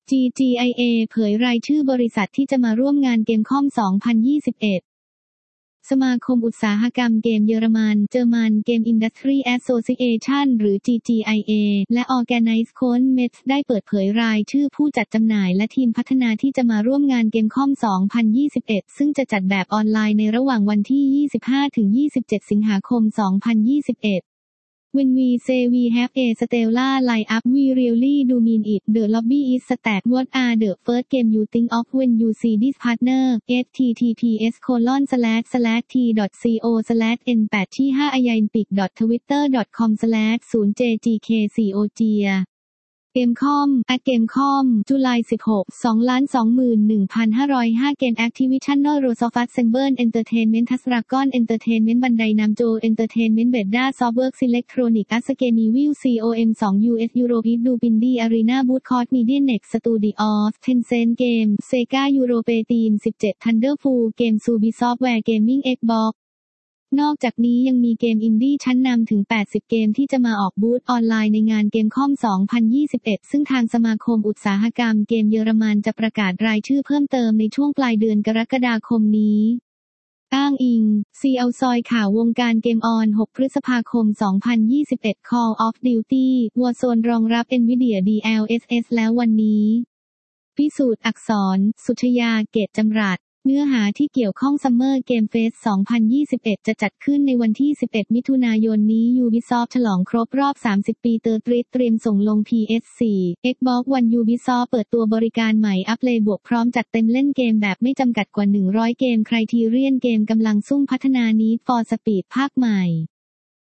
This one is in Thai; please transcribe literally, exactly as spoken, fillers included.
จี จี ไอ เอ เผยรายชื่อบริษัทที่จะมาร่วมงานเกมคอม สองพันยี่สิบเอ็ด สมาคมอุตสาหกรรมเกมเยอรมัน German Game Industry Association หรือ จี จี ไอ เอ และ Organize Conmets ได้เปิดเผยรายชื่อผู้จัดจำหน่ายและทีมพัฒนาที่จะมาร่วมงานเกมคอม สองพันยี่สิบเอ็ด ซึ่งจะจัดแบบออนไลน์ในระหว่างวันที่ ยี่สิบห้าถึงยี่สิบเจ็ด สิงหาคม สองพันยี่สิบเอ็ดWhen we say we have a stellar lineup, we really do mean it. The lobby is stacked. What are the first game you think of when you see this partner? https colon slash slash t.co slash n แปดที่ห้า ayinpic twitter com slash ศูนย์ jgkcogเกมคอม at เกมคอม จุลายสิบหก สองล้านสองหมื่นหนึ่งพันห้าร้อยห้า เกม Activision Rosoft Semble Entertainment Dragon Entertainment Bandai Namco Entertainment Bethesda Softworks Electronic Arts Game Evil ซี โอ เอ็ม สอง ยู เอส European Dupindi Arena Bootcode Media Next Studios Tencent Game Sega Europe Team สิบเจ็ด Thunderful Games Ubisoftware Gaming Xboxนอกจากนี้ยังมีเกมอินดี้ชั้นนำถึงแปดสิบเกมที่จะมาออกบูธออนไลน์ในงานเกมคอม สองพันยี่สิบเอ็ด ซึ่งทางสมาคมอุตสาหกรรมเกมเยอรมันจะประกาศรายชื่อเพิ่มเติมในช่วงปลายเดือนกรกฎาคมนี้อ้างอิง ซี แอล ซอยข่าววงการเกมออน หก พฤษภาคม สองพันยี่สิบเอ็ด Call of Duty Warzone รองรับ Nvidia ดี แอล เอส เอส แล้ววันนี้พิสูจน์อักษร สุชยา เกตจำรัดเนื้อหาที่เกี่ยวข้อง Summer Game Fest สองพันยี่สิบเอ็ด จะจัดขึ้นในวันที่ สิบเอ็ด มิถุนายนนี้ Ubisoft ฉลองครบรอบ สามสิบ ปีเตอร์ทริสเตรียมส่งลง พี เอส โฟร์ Xbox One Ubisoft เปิดตัวบริการใหม่อัปเลย์บวกพร้อมจัดเต็มเล่นเกมแบบไม่จำกัดกว่า หนึ่งร้อย เกม Criterion เกมกำลังซุ่มพัฒนา Need for Speed ภาคใหม่